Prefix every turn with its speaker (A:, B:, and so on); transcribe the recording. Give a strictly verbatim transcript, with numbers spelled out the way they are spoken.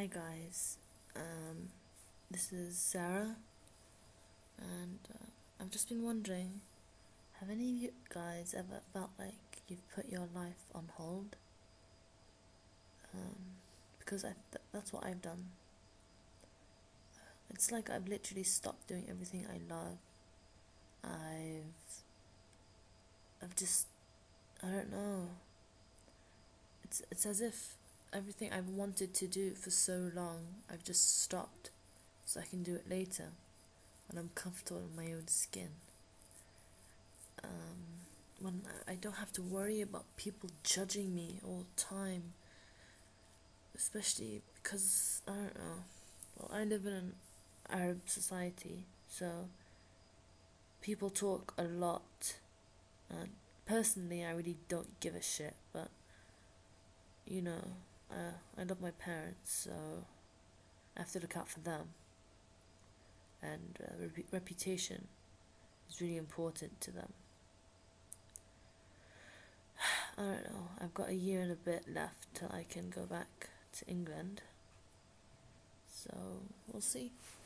A: Hi guys, um, this is Sarah, and uh, I've just been wondering, have any of you guys ever felt like you've put your life on hold? Um, because I th- that's what I've done. It's like I've literally stopped doing everything I love. I've, I've just, I don't know. It's it's as if everything I've wanted to do for so long, I've just stopped, so I can do it later, when I'm comfortable in my own skin. Um, when I don't have to worry about people judging me all the time, especially because I don't know. Well, I live in an Arab society, so people talk a lot. And personally, I really don't give a shit, but you know, uh, I love my parents, so I have to look out for them. And uh, rep- reputation is really important to them. I don't know, I've got a year and a bit left till I can go back to England. So we'll see.